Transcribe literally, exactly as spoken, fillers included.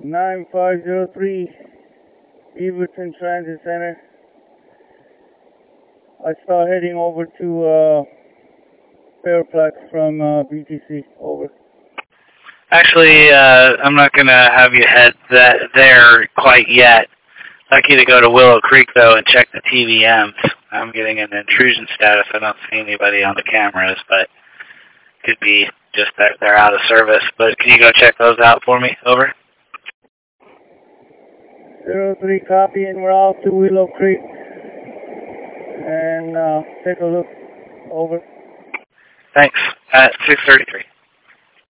nine five zero three, Beaverton Transit Center. I start heading over to uh, Fairplex from uh, B T C. Over. Actually, uh, I'm not going to have you head that there quite yet. I'd like you to go to Willow Creek, though, and check the T V Ms. I'm getting an intrusion status. I don't see anybody on the cameras, but could be just that they're out of service. But can you go check those out for me? Over. Zero three copy, and we're off to Willow Creek. And uh, take a look. Over. Thanks. At six thirty-three.